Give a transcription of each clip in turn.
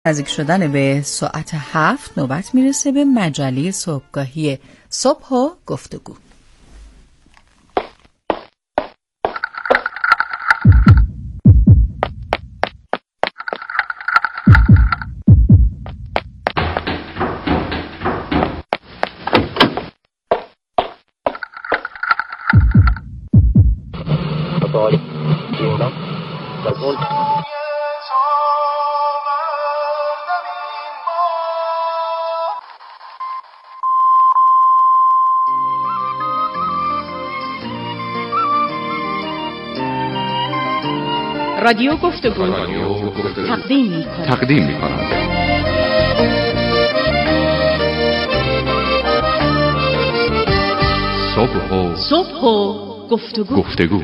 نزدیک شدن به ساعت 7 نوبت میرسه به مجله صبحگاهی صبح و گفتگو. رادیو گفتگو تقدیم می‌کند. صبح و گفتگو.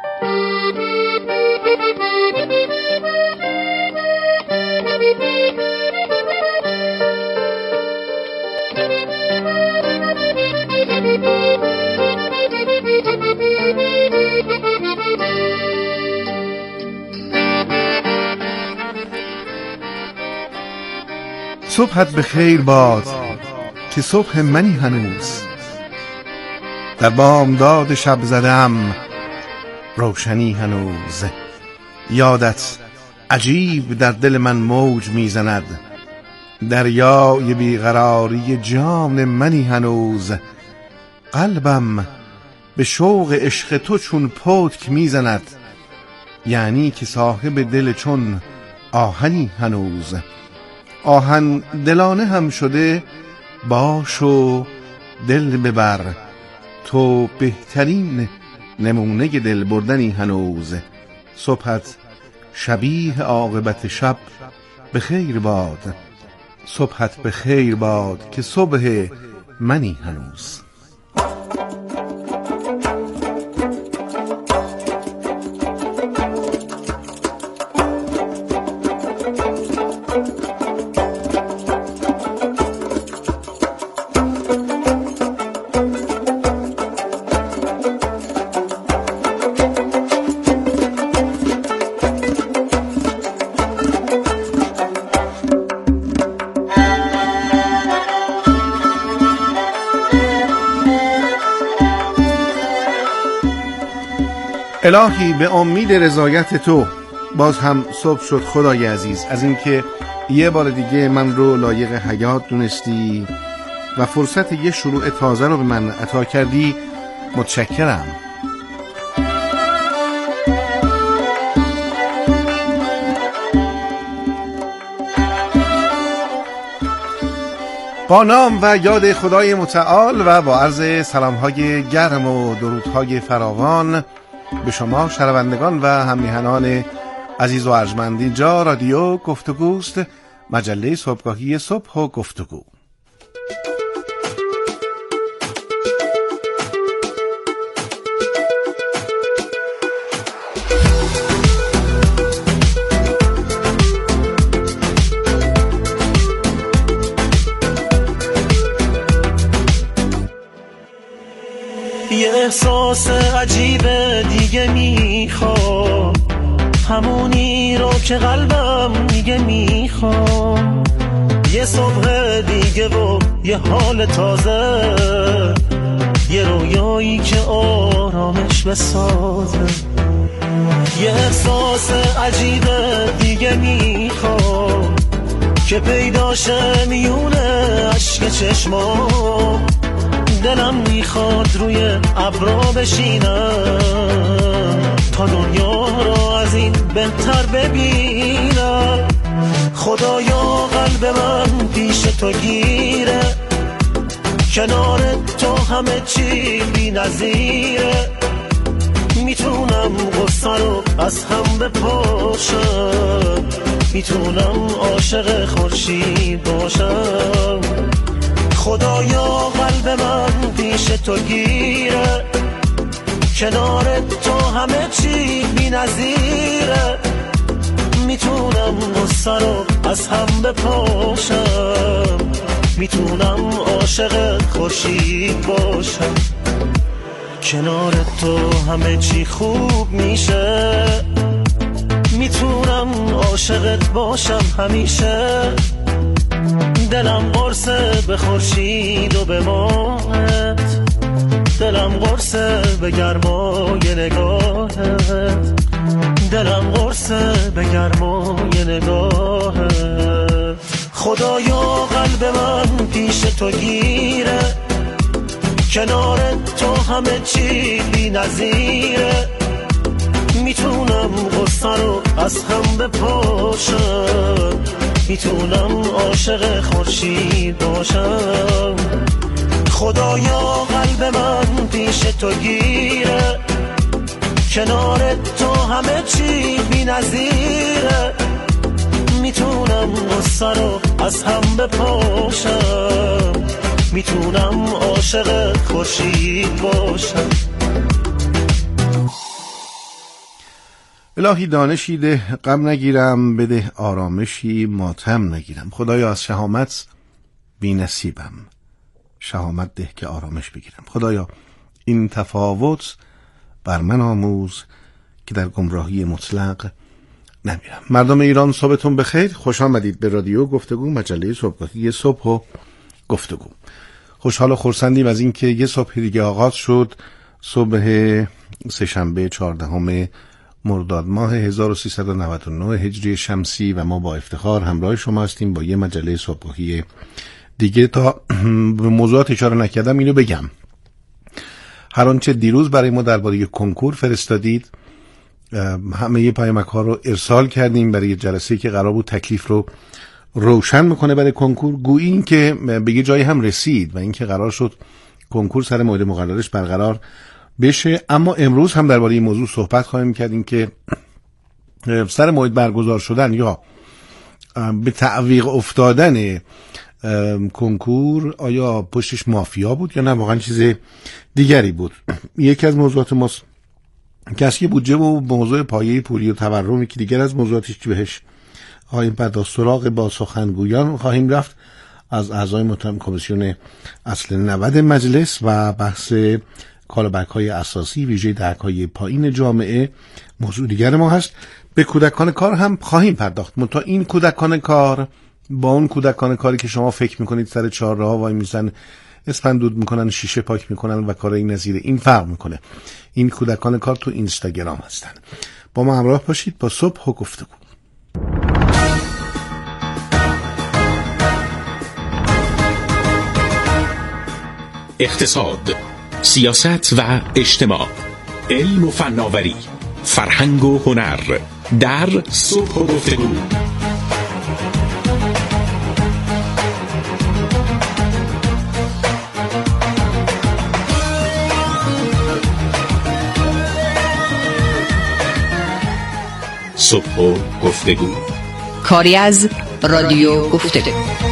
صبحت به خیر باد که صبح منی هنوز، در بامداد شب زدم روشنی هنوز. یادت عجیب در دل من موج میزند، دریای بیقراری جان منی هنوز. قلبم به شوق عشق تو چون پتک میزند، یعنی که صاحب دل چون آهنی هنوز. آهن دلانه هم شده باش و دل ببر، تو بهترین نمونه دل بردنی هنوز. صبحت شبیه عاقبت شب به خیر باد، صبحت به خیر باد که صبح منی هنوز. الهی به امید رضایت تو باز هم صبح شد خدای عزیز، از اینکه یه بار دیگه من رو لایق حیات دونستی و فرصت یه شروع تازه رو به من عطا کردی. متشکرم. با نام و یاد خدای متعال و با عرض سلام‌های گرم و درودهای فراوان به شما شنوندگان و هم‌میهنان عزیز و ارجمند، اینجا رادیو گفتگوست، مجله صبحگاهی صبح و گفتگو. یه احساس عجیب دیگه میخوام، همونی رو که قلبم میگه میخوام. یه صبح دیگه و یه حال تازه، یه رویایی که آرامش بسازه. یه احساس عجیب دیگه میخوام که پیداشه میونه عشق چشمام. دلم میخواد روی ابرا بشینم تا دنیا را از این بهتر ببینم. خدایا قلب من پیش تو گیره، کنار تو همه چی بی نظیره. میتونم غصه رو از هم بپاشم، میتونم عاشق خورشید باشم. خدایا قلب من پیش تو گیره، کنار تو همه چی بی نظیره. میتونم غصه رو از هم بپاشم، میتونم عاشق خورشید باشم. کنار تو همه چی خوب میشه، میتونم عاشقت باشم همیشه، دلم قرصه به خورشید و به ماهت، دلم قرصه به گرمای نگاهت، دلم قرصه به گرمای نگاهت. خدایا قلب من پیش تو گیره، کنار تو همه چی بی نظیره، میتونم غصه رو از هم بپاشم، میتونم عاشق خورشید باشم. خدایا قلب من پیش تو گیره، کنار تو همه چی بی نظیره، میتونم غصه رو از هم بپاشم، میتونم عاشق خورشید باشم. الهی دانشی ده غم نگیرم، بده آرامشی ماتم نگیرم. خدایا از شهامت بی نصیبم، شهامت ده که آرامش بگیرم. خدایا این تفاوت بر من آموز که در گمراهی مطلق نمیرم. مردم ایران صبحتون بخیر، خوش آمدید به رادیو گفتگو، مجله صبحگاهی صبح و گفتگو. خوشحال و خرسندیم از اینکه یه صبح دیگه آغاز شد، صبح سه‌شنبه 14 مرداد ماه 1399 هجری شمسی، و ما با افتخار همراه شما هستیم با یه مجله صبحگاهی دیگه. تا به موضوعات اشاره نکردم اینو بگم، هر آنچه دیروز برای ما درباره کنکور فرستادید همه پیامک‌ها رو ارسال کردیم برای جلسه‌ای که قرار بود تکلیف رو روشن میکنه برای کنکور. گویی این که به یه جایی هم رسید و اینکه قرار شد کنکور سر موعد مقررش برقرار بشه، اما امروز هم درباره این موضوع صحبت خواهیم کرد، این که سر موعد برگزار شدن یا به تعویق افتادن کنکور آیا پشتش مافیا بود یا نه واقعا چیز دیگری بود. یکی از موضوعات ماست کسری بودجه و موضوع پایه پولی و تورمی که دیگر از موضوعاتش که بهش خواهیم پرداخت. سراغ با سخنگویان خواهیم رفت از اعضای محترم کمیسیون اصل 90 مجلس و بحث کالابک‌های اساسی ویژه درک‌های پایین جامعه موضوع دیگر ما هست. به کودکان کار هم خواهیم پرداخت، منتها این کودکان کار با اون کودکان کاری که شما فکر میکنید سر چهارراه وای میزن اسفند دود میکنن، شیشه پاک میکنن و کارهای نظیر این فرق میکنه. این کودکان کار تو اینستاگرام هستن. با ما همراه باشید با صبح و گفتگو. اقتصاد، سیاست و اجتماع، علم و فناوری، فرهنگ و هنر در صبح و گفتگو. صبح و گفتگو، کاری از رادیو گفتگو.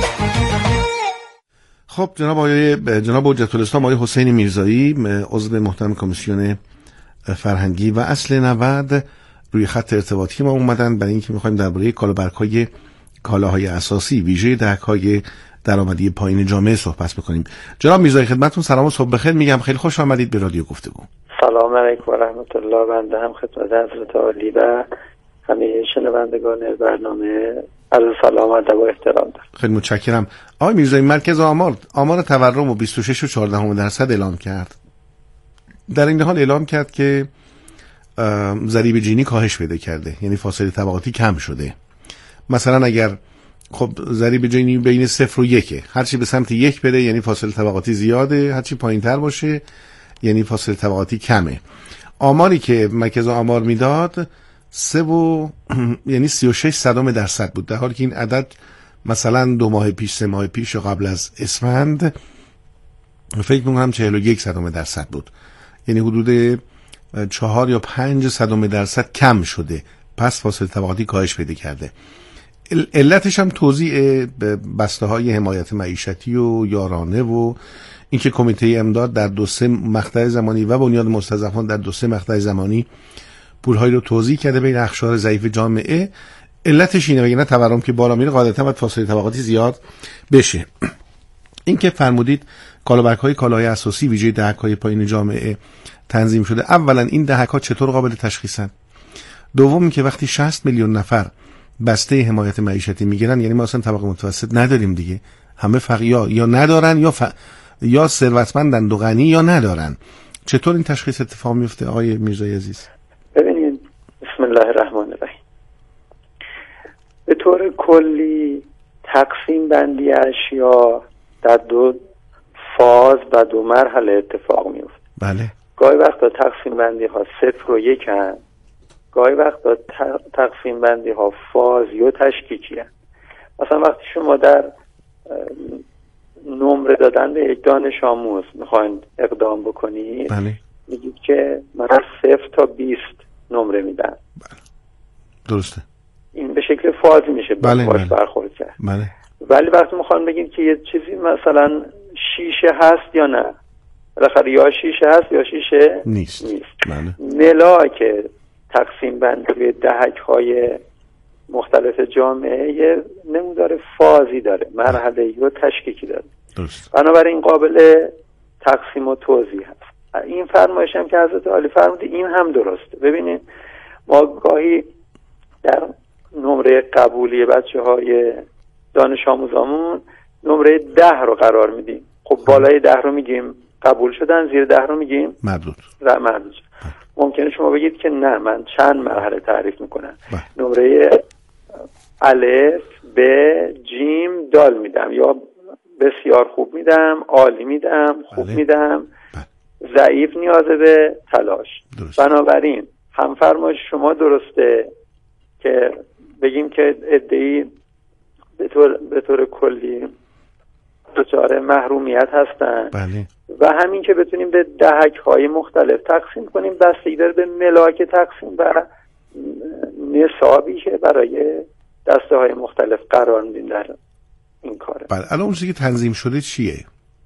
خب جناب حجت الاسلام آقای حسین میرزایی، عضو محترم کمیسیون فرهنگی و اصل 90 روی خط ارتباطی ما اومدن برای اینکه می‌خوایم درباره کالابرک‌های کالاهای اساسی ویژه دهک‌های درآمدی پایین جامعه صحبت بکنیم. جناب میرزایی خدمتتون سلام و صبح بخیر میگم، خیلی خوش آمدید به رادیو گفتگو. سلام علیکم و رحمت الله. بنده هم خدمت حضرت عالی و همه شنوندگان برنامه عرض سلام و ادب و احترام دارم. خیلی متشکرم. آقای میرزایی، مرکز آمار تورم و 26.14% اعلام کرد. در این حال اعلام کرد که ضریب جینی کاهش پیدا کرده، یعنی فاصله طبقاتی کم شده. مثلا اگر خب ضریب جینی بین 0 و 1، هرچی به سمت 1 بره یعنی فاصله طبقاتی زیاده، هرچی پایین‌تر باشه یعنی فاصله طبقاتی کمه. آماری که مرکز آمار میداد یعنی 36% بود، در حالی که این عدد مثلا 2 ماه پیش 3 ماه پیش قبل از اسفند فکر می‌کنم 41% بود، یعنی حدود 4 یا 5% کم شده. پس فاصله طبقاتی کاهش پیدا کرده. علتش هم توزیع بسته‌های حمایت معیشتی و یارانه و اینکه کمیته امداد در 2-3 مقطع زمانی و بنیاد مستضعفان در 2-3 مقطع زمانی پول‌هایی رو توزیع کرده بین اقشار ضعیف جامعه. علتش اینه، وگرنه تورم که بالا میره قاعدتاً باید فاصله طبقاتی زیاد بشه. این که فرمودید کالابک‌های کالاهای اساسی ویژه دهک‌های پایین جامعه تنظیم شده، اولا این دهک‌ها چطور قابل تشخیصن؟ دوم که وقتی 60 میلیون نفر بسته حمایت معیشتی میگیرن، یعنی ما اصلا طبقه متوسط نداریم دیگه، همه فقیر یا ندارن یا ثروتمندن و غنی یا ندارن. چطور این تشخیص اتفاق میفته آقای میرزایی عزیز؟ ببینید، بسم الله الرحمن الرحیم، به طور کلی تقسیم بندی اشیا در 2 فاز و 2 مرحله اتفاق میفته. بله. گاهی وقتا تقسیم بندی ها 0 و 1 هست، گاهی وقتا تقسیم بندی ها فازی و تشکیکی هست. مثلا وقتی شما در نمره دادن به یک دانش آموز میخواین اقدام بکنید، بله. میگید که من از 0 تا 20 نمره میدم. بله. درسته. این به شکل فازی میشه بله. باش برخورد کرد. بله. ولی وقتی میخوان بگید که یه چیزی مثلا شیشه هست یا نه، بالاخره یا شیشه هست یا شیشه نیست. بله. ملاک تقسیم بندی دهک های مختلف جامعه یه نمودار فازی داره، مرحله و تشکیکی داره. درست. بنابراین قابل تقسیم و توزیع هست. این فرمایش هم که حضرت عالی فرمودی این هم درسته. ببینید ما گاهی در نمره قبولی بچه‌های دانش آموزامون نمره 10 رو قرار میدیم. خب بالای 10 رو میگیم قبول شدن، زیر 10 رو میگیم مردود. ممکنه شما بگید که نه، من چند مرحله تعریف میکنم. نمره الف، ب، جیم، دال میدم، یا بسیار خوب میدم، عالی میدم، خوب میدم، ضعیف نیازه به تلاش. بنابراین هم فرمایش شما درسته که بگیم که عده‌ای به طور کلی دچار محرومیت هستن. بله. و همین که بتونیم به دهک‌های مختلف تقسیم کنیم، بستگی داره به ملاک تقسیم و نصابی که برای دسته‌های مختلف قرار میدیم در این کاره. بله. الان اون چیزی که تنظیم شده چیه؟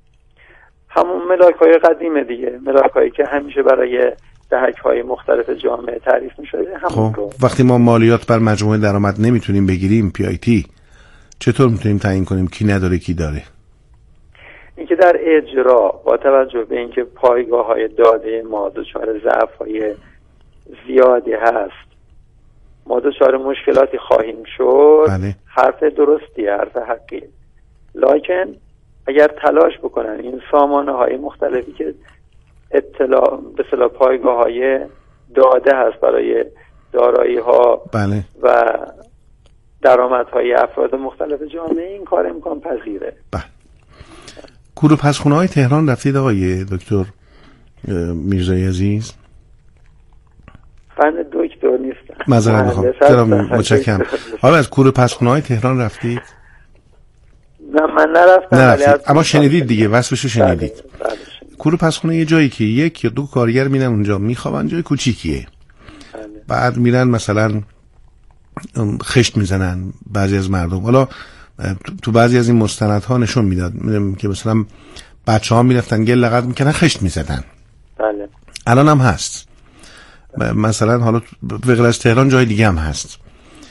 همون ملاک‌های قدیمه دیگه، ملاک‌هایی که همیشه برای دهک‌های مختلف جامعه تعریف می‌شده. همون رو وقتی ما مالیات بر مجموعه درآمد نمیتونیم بگیریم، PIT، چطور میتونیم تعیین کنیم کی نداره کی داره؟ اینکه در اجرا با توجه به اینکه پایگاه‌های داده ما دچار ضعف‌های زیادی هست، ما دچار مشکلاتی خواهیم شد. بله. حرف درستی، حرف حقی. لکن اگر تلاش بکنن این سامانه‌های مختلفی که به اصطلاح پایگاه‌های داده هست برای دارایی‌ها، بله، و درآمدهای افراد مختلف جامعه، این کار امکان پذیره. بله. کور و پسخونه‌های تهران رفتید آقای دکتر میرزایی عزیز؟ من دکتر نیستم. معذرت میخوام. متشکرم. حالا از کور و پسخونه‌های تهران رفتید؟ نه من نرفتم. اما شنیدید دیگه، وصفشو شنیدید. بله. کور و پسخونه یه جایی که 1 یا 2 کارگر میرن اونجا میخوابن، جای کوچیکیه. بله. بعد میرن مثلا خشت میزنن بعضی از مردم. حالا تو بعضی از این مستندها نشون میداد که مثلا بچه‌ها میرفتن گل لغت میکنن، خشت میزدن. بله. الان هم هست. مثلا حالا غیر از تهران جای دیگه هم هست.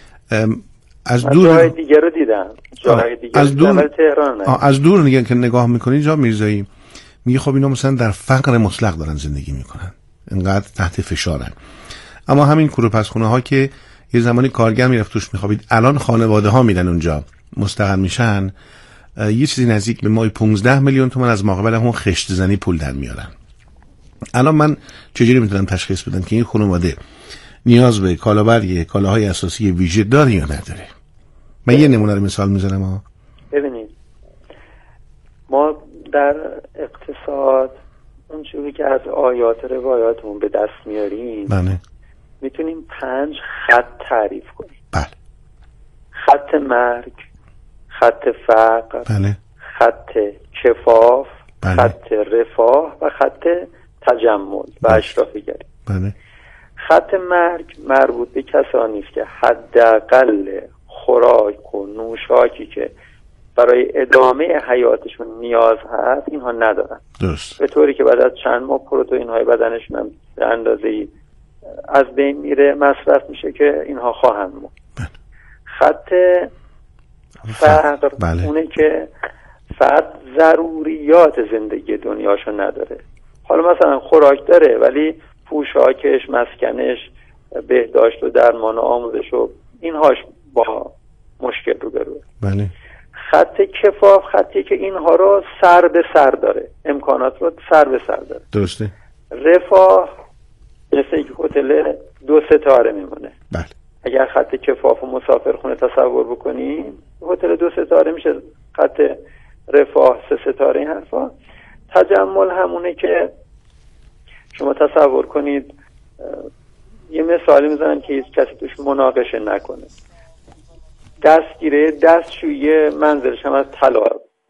از دور جای دیگه رو دیدم. جای دیگه از دور تهران. از دور دیگه که نگاه میکنی جا میرزایی میگه خب اینا مثلا در فقر مطلق دارن زندگی میکنن، اینقدر تحت فشارن. اما همین کور و پسخونه ها که یه زمانی کارگر میرفت توش میخوابید، الان خانواده ها میرن اونجا مستقل میشن، یه چیزی نزدیک به ماهی 15 میلیون تومان از مقابل همون خشت زنی پول در میارن. الان من چجوری میتونم تشخیص بدم که این خانواده نیاز به کالابری کالاهای اساسی ویژه داره یا نداره؟ من یه نمونه رو مثال میزنم. ببینید ما در اقتصاد اون چیزی که از آیات روایاتمون به دست میاریم، بله، میتونیم 5 خط تعریف کنیم. بله. خط مرگ، خط فقر، بله، خط کفاف، بله، خط رفاه و خط تجمل و اشرافیگری. بله. خط مرگ مربوط به کسانی است که حداقل خوراک و نوشاکی که برای ادامه حیاتشون نیاز هست اینها ندارن. درست. به طوری که بعد از چند ماه پروتئین های بدنشون هم به اندازه‌ای از بین میره، مصرف میشه که اینها خواهند مرد. بله. خط فقر، بله، اونه که فرد ضروریات زندگی دنیاشو نداره. حالا مثلا خوراک داره ولی پوشاکش، مسکنش، بهداشت و درمان و آموزش و اینهاش با مشکل روبروه. بله. خط کفاف خطی که اینها رو سر به سر داره، امکانات رو سر به سر داره. درسته. رفاه مثل یک هتل 2 ستاره میمونه. بله. اگر خط کفاف و مسافرخونه تصور بکنیم هتل 2 ستاره میشه، خط رفاه 3 ستاره. این حرفا تجمل همونه که شما تصور کنید یه مثالی میزنن که هیچ کسی توش مناقشه نکنه. دستشویی منزلش هم از طلا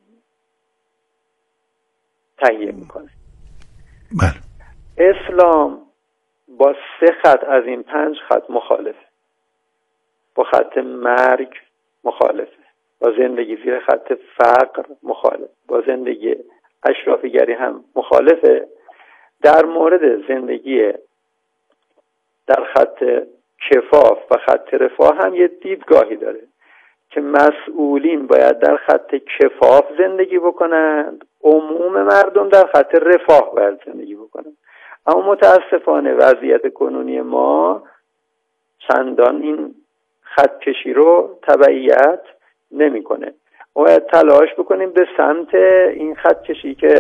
تهیه میکنه. بله. اسلام با 3 خط از این 5 خط مخالفه. با خط مرگ مخالفه، با زندگی زیر خط فقر مخالف، با زندگی اشرافیگری هم مخالفه. در مورد زندگی در خط کفاف و خط رفاه هم یه دیدگاهی داره که مسئولین باید در خط کفاف زندگی بکنند، عموم مردم در خط رفاه باید زندگی بکنند. اما متاسفانه وضعیت کنونی ما چندان این خط کشی رو تبعیت نمیکنه. باید تلاش بکنیم به سمت این خط کشی که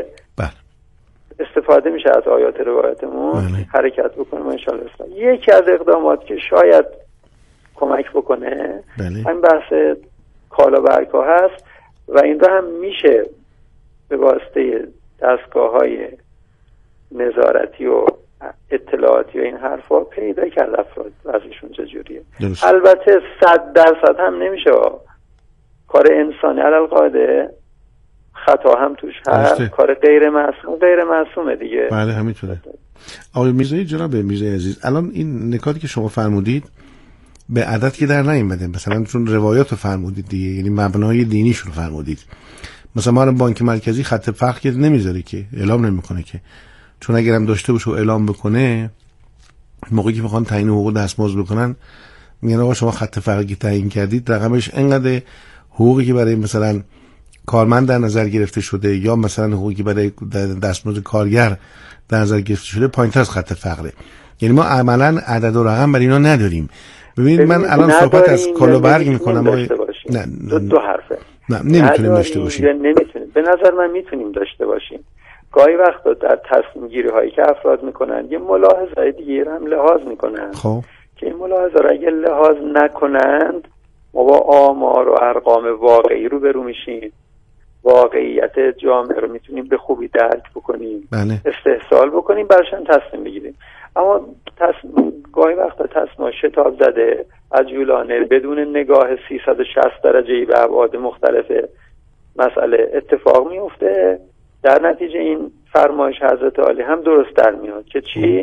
استفاده میشه از آیات روایتمون حرکت بکنیم و انشاءالله. یکی از اقدامات که شاید کمک بکنه همین بحث کالا برگ‌ها هست و این رو هم میشه به واسطه دستگاه‌های نظارتی و اطلاعاتی و این حرفا پیدا کرد افراد وضعشون چجوریه. البته 100% هم نمیشه، کار انسانی علالقاعده خطا هم توش هست، کار غیر معصومه دیگه. بله همینطوره. آقای میرزایی، جناب میرزایی عزیز، الان این نکاتی که شما فرمودید به عدد که در نیومده، مثلا چون روایات رو فرمودید دیگه، یعنی مبنای دینیش رو فرمودید. مثلا ما بانک مرکزی خط فقر که نمیذاره، که اعلام نمیکنه، که چون اگرم داشته باشه و اعلام بکنه موقعی که میخوان تعیین حقوق دستمزد بکنن میگن آقا شما خط فقر که تعیین کردید رقمش اینقدر، حقوقی که برای مثلا کارمند در نظر گرفته شده یا مثلا حقوقی که برای دستمزد کارگر در نظر گرفته شده پایین‌تر از خط فقره. یعنی ما عملاً عدد و رقم برای اینا نداریم. ببینید من الان صحبت از کالا برگ میکنم. نه دو حرفه. نه نمیتونیم داشته باشیم. نمیتونیم. به نظر من میتونیم داشته باشیم. گاهی وقتا در تصمیم گیری هایی که افراد میکنن یه ملاحظه دیگه هم لحاظ میکنن. خب که این ملاحظه را اگه لحاظ نکنند ما با آمار و ارقام واقعی رو برو میشیم. واقعیت جامعه رو میتونیم به خوبی درک بکنیم. بله. استحصال بکنیم، برشان تصمیم بگیریم. اما گاهی وقتا تصمیم شتاب زده عجولانه بدون نگاه 360 درجه‌ای به ابعاد مختلف مسئله اتفاق میفته. در نتیجه این فرمایش حضرت عالی هم درست در میاد که چی؟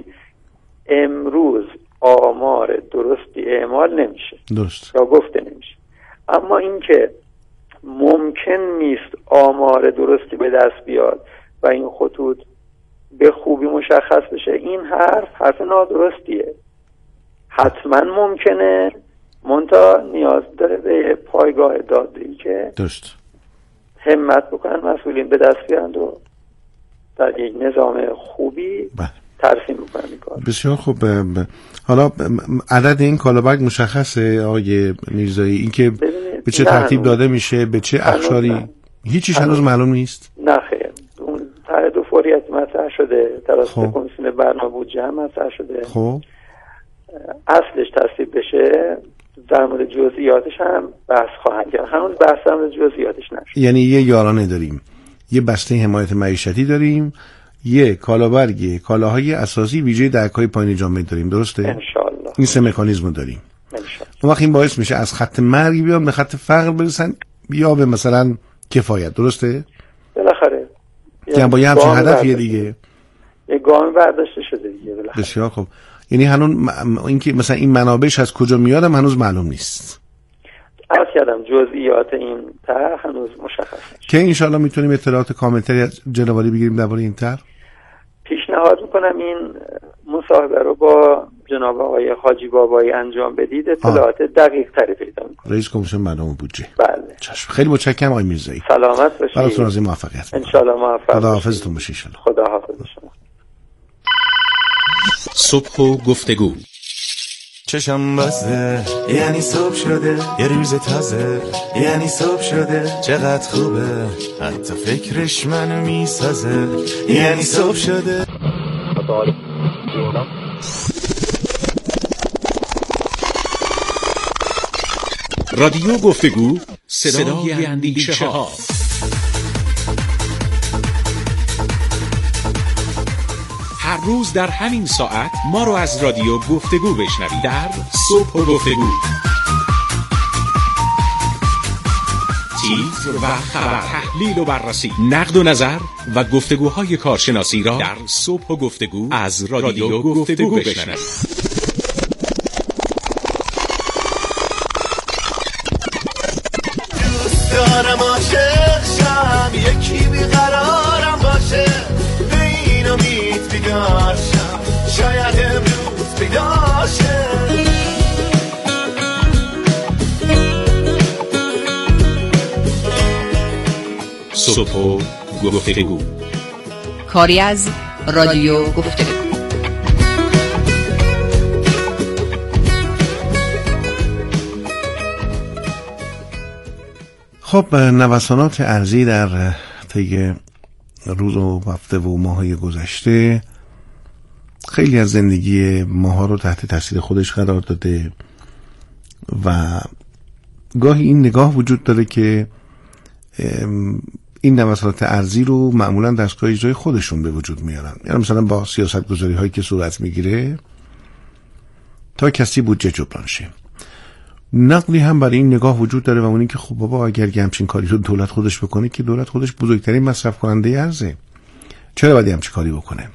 امروز آمار درستی اعمال نمیشه، درست یا گفته نمیشه. اما اینکه ممکن نیست آمار درستی به دست بیاد و این خطوط به خوبی مشخص بشه، این حرف نادرستیه. حتما ممکنه، منتها نیاز داره به پایگاه داده‌ای که درست همت بکنن مسئولین به دست بیارند و در یک نظام خوبی ترسیم بکنن این کار. بسیار خوب. حالا عدد این کالابرگ مشخصه آقای میرزایی؟ این که به چه ترتیب داده میشه، به چه اخشاری؟ هیچیش هنوز معلوم نیست؟ نه خیر. اون تعهد و فوریت مطرح شده، توسط کمیسیون برنامه بودجه هم مطرح شده. خب اصلش تصویب بشه در مورد جزئیاتش هم بحث خواهند کرد. هنوز بحث در مورد جزئیاتش نشد. یعنی یه یارانه داریم، یه بسته حمایت معیشتی داریم، یه کالابرگ کالاهای اساسی ویژه دهک‌های پایین جامعه داریم، درسته؟ انشالله. این سه مکانیزم داریم. انشالله. اون وقت این باعث میشه از خط مرگ بیان به خط فقر برسن یا به مثلا کفایت، درسته؟ بالاخره یعنی با یه همچین هدفیه دیگه. یه گام برداشته شده دیگه بالاخره. بسیار خوب. یعنی هنوز اینکه مثلا این منابعش از کجا میادم هنوز معلوم نیست. عرض کردم جزئیات این طرح هنوز مشخص نیست. که انشالله میتونیم اطلاعات کاملتری از جناب عالی بگیریم درباره این طرح. پیشنهاد میکنم این مصاحبه رو با جناب آقای حاجی بابایی انجام بدید، اطلاعات دقیق تری پیدا میکنید. رئیس کمیسیون برنامه بودجه. بله. چشم. خیلی متشکرم آقای میرزایی. سلامت باشید. براتون آرزوی موفقیت. انشالله موفق. خداحافظتون باشید. انشالله. خداحافظ شما. صبح و گفتگو چشم بسته یعنی صبح شده، یه روز تازه یعنی صبح شده، چقدر خوبه حتی فکرش منو میسازه، یعنی صبح شده. رادیو گفتگو، صدای اندیشه ها. هر روز در همین ساعت ما رو از رادیو گفتگو بشنوید در صبح و گفتگو. تیتر و خبر، تحلیل و بررسی، نقد و نظر و گفتگوهای کارشناسی را در صبح و گفتگو از رادیو گفتگو بشنوید. دارم عاشق شم، یکی بیقرارم باشه، به این امید بیدار شم، شاید امروز بیدار شه. صبح و گفتگو، کاری از رادیو گفتگو. خب نوسانات ارزی در طی روز و هفته و ماهای گذشته خیلی از زندگی ماها رو تحت تاثیر خودش قرار داده و گاهی این نگاه وجود داره که این نوسانات ارزی رو معمولا دستگاه اجرای خودشون به وجود میارن. یعنی مثلا با سیاست گذاری هایی که صورت میگیره تا کسی بودجه جبران شه. نقلی هم برای این نگاه وجود داره و اون این که خب بابا اگر همچین کاری رو دولت خودش بکنه که دولت خودش بزرگترین مصرف کننده ارزه، چرا باید همچین کاری بکنه؟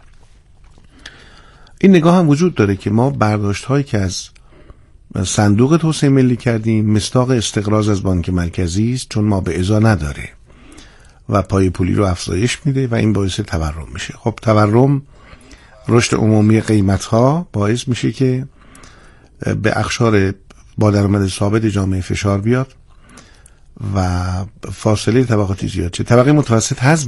این نگاه هم وجود داره که ما برداشت هایی که از صندوق توسعه ملی کردیم مصداق استقراض از بانک مرکزی است، چون ما به ازا نداره و پای پولی رو افزایش میده و این باعث تورم میشه. خب تورم، رشد عمومی قیمت ها باعث میشه که به اقشار با درآمد ثابت جامعه فشار بیاد و فاصله طبقاتی زیاد شه. طبقه متوسط حذف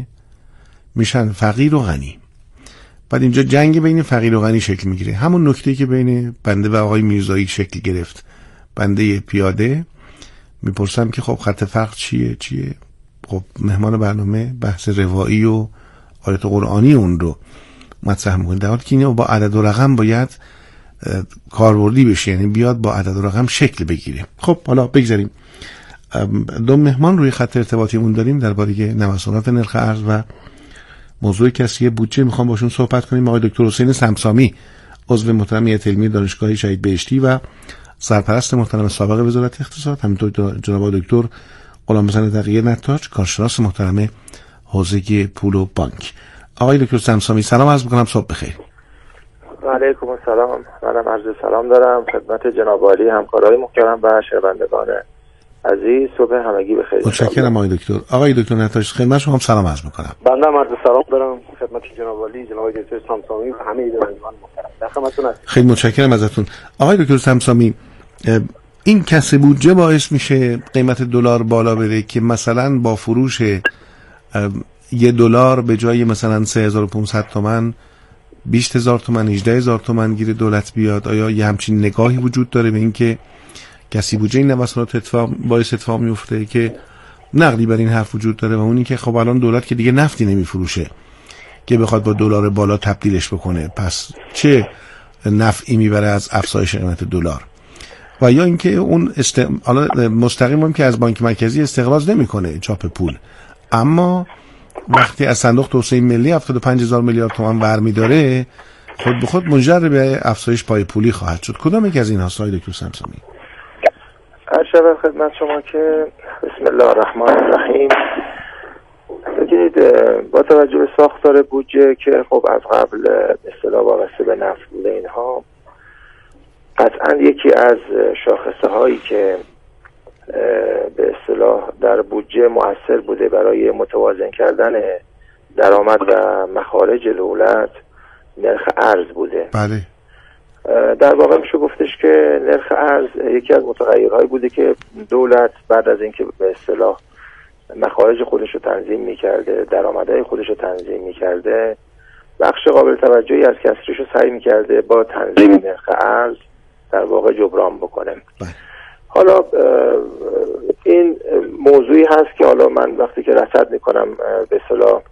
میشن فقیر و غنی. بعد اینجا جنگ بین فقیر و غنی شکل میگیره. همون نکته‌ای که بین بنده و آقای میرزایی شکل گرفت. بنده پیاده میپرسم که خب خط فرق چیه؟ خب مهمان برنامه بحث روایی و آیات قرآنی اون رو مطرح میکنه، در حالی که اینو با عدد و رقم باید کاربردی بشه، یعنی بیاد با عدد و رقم شکل بگیره. خب حالا بگذاریم. دو مهمان روی خط ارتباطیمون داریم درباره نوسانات نرخ ارز و موضوع کسری بودجه میخوام باشون صحبت کنیم. آقای دکتر حسین سمسامی، عضو محترم هیئت علمی دانشگاه شهید بهشتی و سرپرست محترم سابق وزارت اقتصاد، همینطور جناب دکتر غلامحسن تقیه نتاج، کارشناس محترم حوزه پول و بانک. آقای دکتر سمسامی سلام عرض می‌کنم، صبح بخیر. و علیکم السلام. منم عرض سلام دارم خدمت جناب عالی، همکارای محترم و شنوندگان عزیز. صبح همگی بخیر. متشکرم آقای دکتر. آقای دکتر نتاج خدمت شما هم سلام عرض می‌کنم. بنده هم عرض سلام دارم خدمت جناب عالی، جناب دکتر سمسامی و همه ایدوانیان محترم. در خدمتتون هستم. خیلی متشکرم ازتون. آقای دکتر سمسامی، این کسر بودجه باعث میشه قیمت دلار بالا بره که مثلا با فروش $1 به جای مثلا 3500 تومان 20000 تومان 18000 تومان گیر دولت بیاد؟ آیا یه همچین نگاهی وجود داره به این که کسی بودجه این نوسانات باعث اتفاق میفته که نقدی بر این حرف وجود داره و اونی که خب الان دولت که دیگه نفتی نمیفروشه که بخواد با دلار بالا تبدیلش بکنه، پس چه نفعی میبره از افزایش قیمت دلار؟ و یا اینکه اون مستقیم هم که از بانک مرکزی استقراض نمیکنه چاپ پول، اما وقتی از صندوق توسعه ملی 75000 میلیارد تومان برمی داره خود به خود منجر به افزایش پای پولی خواهد شد. کدام یک از این هاست آقای دکتر سمسامی؟ عرض خدمت شما که بسم الله الرحمن الرحیم. بگید با توجه به ساختار بودجه که خب از قبل به اصطلاح وابسته به نفت بوده، اینها قطعا یکی از شاخصه هایی که به اصطلاح در بودجه مؤثر بوده برای متوازن کردن درآمد و مخارج دولت نرخ ارز بوده. بله. در واقع میشه گفتش که نرخ ارز یکی از متغیرهایی بوده که دولت بعد از اینکه به اصطلاح مخارج خودش رو تنظیم میکرده، درآمدهای خودش رو تنظیم میکرده، بخش قابل توجهی از کسریش رو سعی میکرده با تنظیم نرخ ارز در واقع جبران بکنه. حالا این موضوعی هست که حالا من وقتی که رصد میکنم به اصطلاح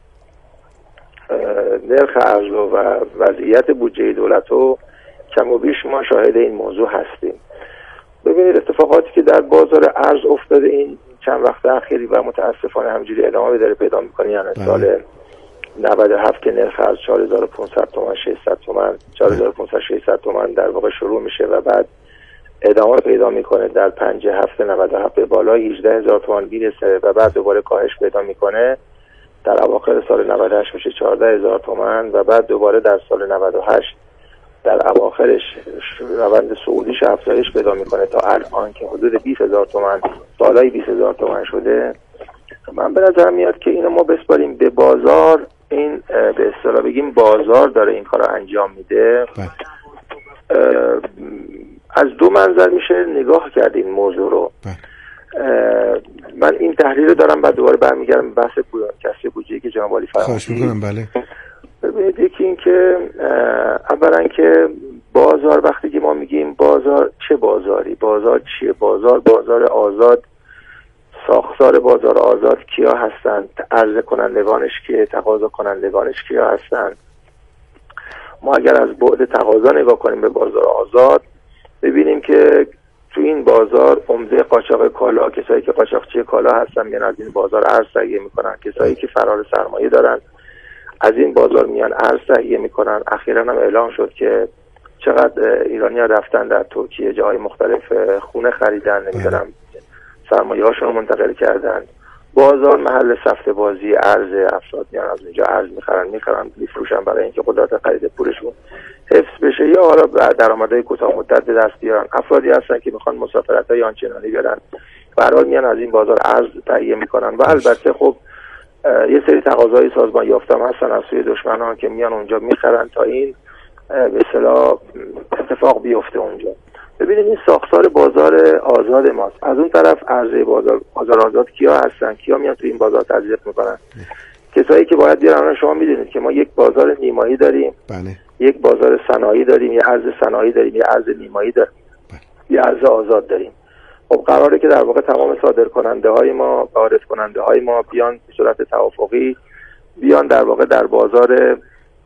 نرخ ارز و وضعیت بودجه دولت رو کم و بیش ما شاهد این موضوع هستیم. ببینید اتفاقاتی که در بازار ارز افتاده این چند وقت اخیری و متاسفانه همجوری ادامه داره پیدا میکنه. یعنی سال 97 که نرخ ارز 4500 تومان 600 تومان 4500 600 تومان در واقع شروع میشه و بعد ادامه پیدا میکنه در 5/7 97 به بالای 18000 تومان میرسه و بعد دوباره کاهش پیدا میکنه. در اواخر سال 98 میشه 14000 تومان و بعد دوباره در سال 98 در اواخرش روند صعودیش افزایش پیدا میکنه تا الان که حدود 20000 تومان بالای 20000 تومان شده. من به نظر میاد که اینو ما بسپاریم به بازار. این به اصطلاح بگیم بازار داره این کارو انجام میده. از دو منظر میشه نگاه کرد این موضوع رو. من این تحلیل رو دارم بعد دوباره برمیگردم به بحث کسری بودجه‌ای که جناب عالی فرمودید. خواهش میکنم. بله ببینید یکی این که اولا که بازار وقتی که ما میگیم بازار چه بازاری، بازار چیه؟ بازار آزاد، ساختار بازار آزاد کیا هستند؟ عرضه کنندگانش کیه؟ تقاضا کنندگانش کیا هستند؟ ما اگر از بعد تقاضا نگاه کنیم به بازار آزاد ببینیم که تو این بازار عمده قاچاق کالا، کسایی که قاچاقچی کالا هستن میان از این بازار ارز تهیه میکنن، کسایی که فرار سرمایه دارن از این بازار میان ارز تهیه میکنن. اخیراً هم اعلام شد که چقدر ایرانی‌ها رفتن در ترکیه جای مختلف خونه خریدن، نمیدونم سرمایه هاشون رو منتقل کردن. بازار محل سفته بازی ارز، افراد میان از اونجا ارز میخرن میفروشن برای اینکه قدرت خرید پولشون حفظ بشه یا حالا درآمدهای کوتاه مدت به دست بیارن. افرادی هستن که میخوان مسافرت‌های آنچنانی برن، به هر حال میان از این بازار ارز تهیه میکنن و البته خب یه سری تقاضای سازمان یافته هم هستن از سوی دشمنان که میان اونجا میخرن تا این به اصطلاح اتفاق بیفته اونجا. ببینید این ساختار بازار آزاد ماست. از اون طرف عرضه بازار آزاد کیا هستن؟ کیا میان تو این بازار تزریق میکنن؟ کسایی که باید بیارن. شما میدونید که ما یک بازار نیمایی داریم، بله. یک بازار صنایعی داریم، یه ارز صنایعی داریم، یه ارز نیمایی داریم، بله. یه ارز آزاد داریم. خب قراره که در واقع تمام صادرکننده های ما، وارد کننده های ما بیان به صورت توافقی بیان در واقع در بازار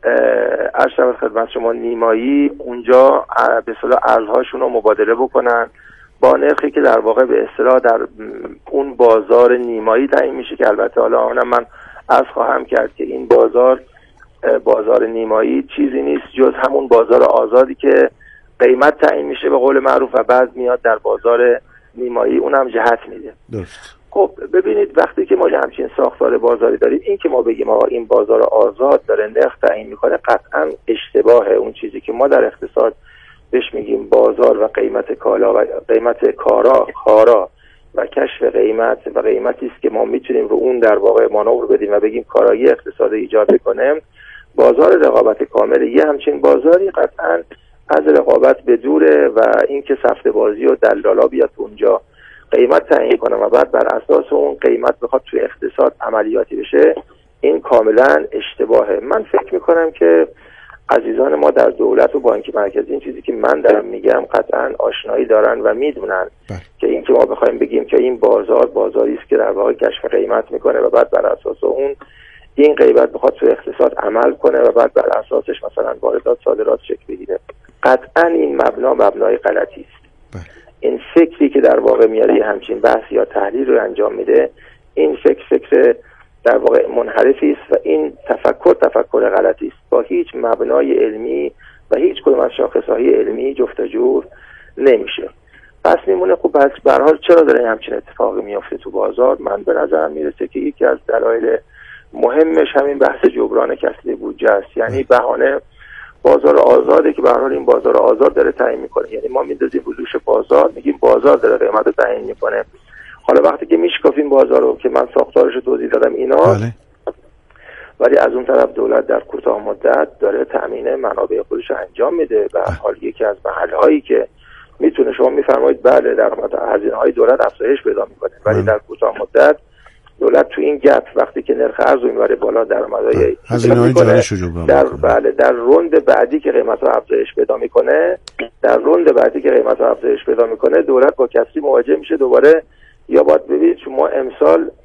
ارز خدمت شما نیمایی اونجا به اصطلاح ارزهاشون رو مبادله بکنن با نرخی که در واقع به اصطلاح در اون بازار نیمایی تعیین میشه که البته حالا اونم من عرض خواهم کرد که این بازار نیمایی چیزی نیست جز همون بازار آزادی که قیمت تعیین میشه به قول معروف و بعد میاد در بازار نیمایی اونم جهت میده. درست. خب ببینید وقتی که ما همچین ساختار بازاری داریم این که ما بگیم آقا این بازار آزاد داره نرخ تعیین میکنه قطعا اشتباهه. اون چیزی که ما در اقتصاد بهش میگیم بازار و قیمت کالا و قیمت کارا و کشف قیمت و قیمتی است که ما میتونیم رو اون در واقع مانور بدیم و بگیم کارایی اقتصاد ایجاد کنیم. بازار رقابت کامل یه همچین بازاری قطعا از رقابت به دوره و اینکه سفته بازی و دلالا بیاد اونجا قیمت تعیین کنه و بعد بر اساس اون قیمت بخواد توی اقتصاد عملیاتی بشه این کاملا اشتباهه. من فکر میکنم که عزیزان ما در دولت و بانک مرکزی این چیزی که من دارم میگم قطعا آشنایی دارن و میدونن که این که ما بخوایم بگیم که این بازاری است که در واقع کشف قیمت میکنه و بعد بر اساس اون این قیمت بخواد توی اقتصاد عمل کنه و بعد بر اساسش مثلا واردات صادرات شکل بگیره، قطعا این مبنای غلطی است. این فکری که در واقع میاره همچین بحث یا تحلیل رو انجام میده این فکر در واقع منحرفی است و این تفکر غلطی است، با هیچ مبنای علمی و هیچ کدوم از شاخصهای علمی جفت و جور نمیشه. پس میمونه خب پس به هر حال چرا داره همچین اتفاقی میفته تو بازار؟ من به نظرم میرسه که یکی از دلایل مهمش همین بحث جبران کسری بودجه است. یعنی بهانه بازار آزاده که به هر حال این بازار آزاد داره تعیین میکنه. یعنی ما میندازیم روش بازار، میگیم بازار داره قیمت رو تعیین میکنه. حالا وقتی که میشکافیم بازار رو که من ساختارش رو توضیح دادم اینا، ولی از اون طرف دولت در کوتاه مدت داره تامین منابع خودش انجام میده و حال یکی از محل‌هایی که میتونه شما میفرمایید بله درآمد هزینه‌های دولت افزایش پیدا میکنه ولی در کوتاه مدت دولت تو این گپ وقتی که نرخ ارز میبره بالا، درآمدهای هزینه‌های جاریش رو جبران میکنه، در روند بعدی که قیمت‌ها افزایش پیدا میکنه، دولت با کسری مواجه میشه دوباره. یا باید ببینید شما امسال